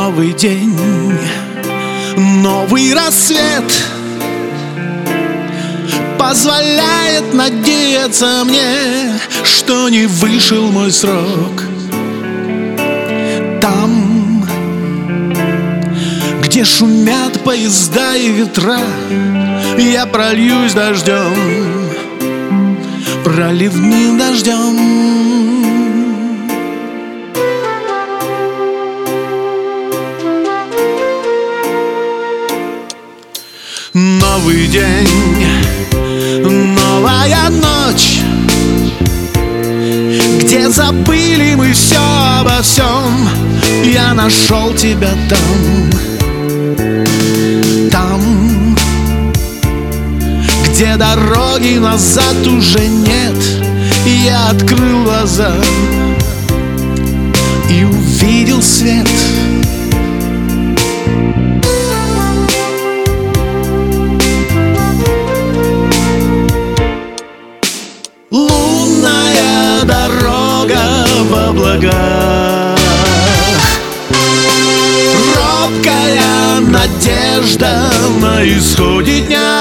Новый день, новый рассвет позволяет надеяться мне, что не вышел мой срок. Там, где шумят поезда и ветра, я прольюсь дождем, проливным дождем. Новый день, новая ночь, где забыли мы все обо всем. Я нашел тебя там, где дороги назад уже нет. Я открыл глаза и увидел свет. Лунная дорога в облаках, робкая надежда на исходе дня.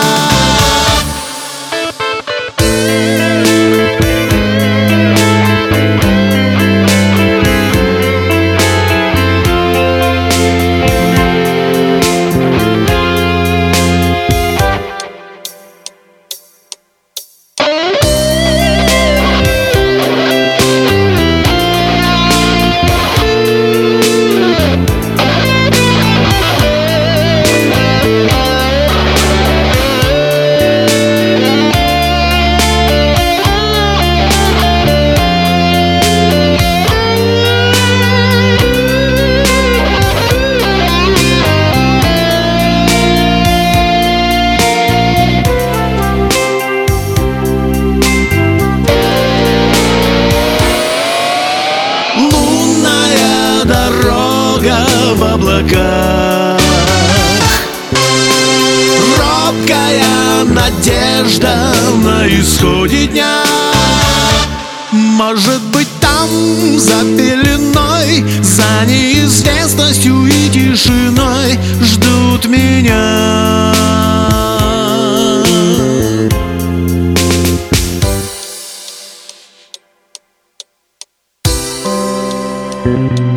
В облаках, робкая надежда на исходе дня. Может быть, там, за пеленой, за неизвестностью и тишиной ждут меня. Thank you.